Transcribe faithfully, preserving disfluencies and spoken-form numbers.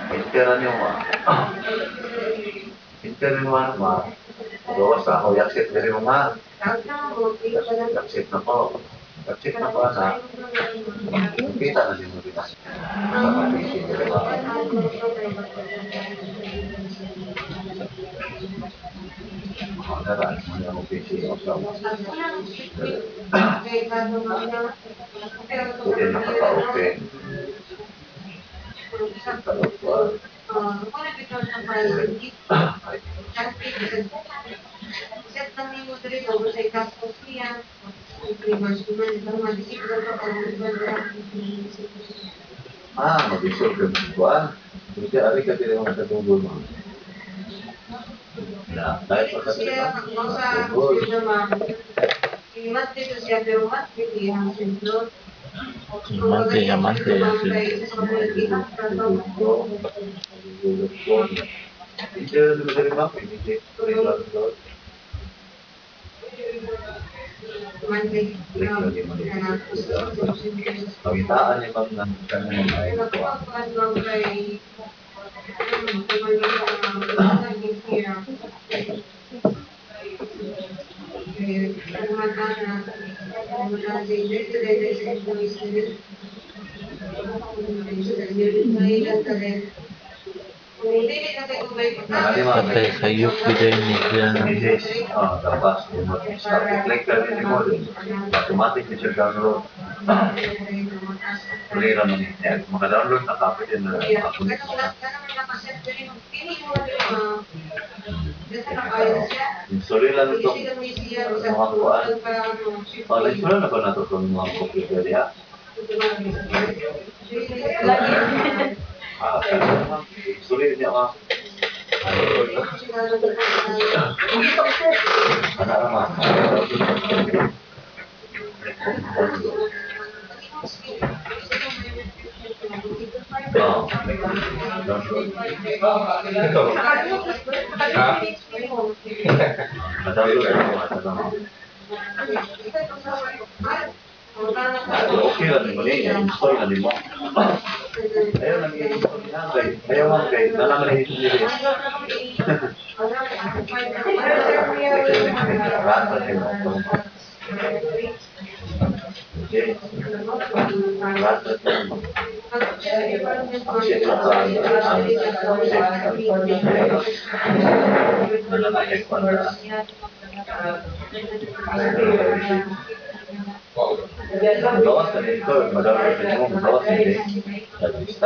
Intera niyo ma. Intera niyo ma. Gawas ako yaksit diri mo ma. Yaksit na po. Yaksit na po na. Kita na din mo kita. Sa kapisi diri ma. Daraan mo yung kapisi o sa. Hindi nakaka-open. Ah, mag-isip ka buwan. Hindi, ari ka din naman sa Google mo. Na, dahil pa ka din sa Google. Diamante, diamante. Pagitaan niya bang ng kanya ng ay Patay sayop biday ni diyan. Ah, tapos mag-click ka rin mo din. Automatic na siya download. Kulira man niya. Maka-download na copy din na makakunik mo na. Installin lang ito. Mga kuwan. Pag-install na ba na ito itong mga computer niya? Ah, kaya naman. Installin niya ka. Ano naman? Oh, okay lang mo niya, install na mo. Ayaw lang i-install niya, ayaw man kay, nalaman na ito niya. Rata niya. Rata niya. Check lang sa Bawas na dito, madami na mo, bawas na dito.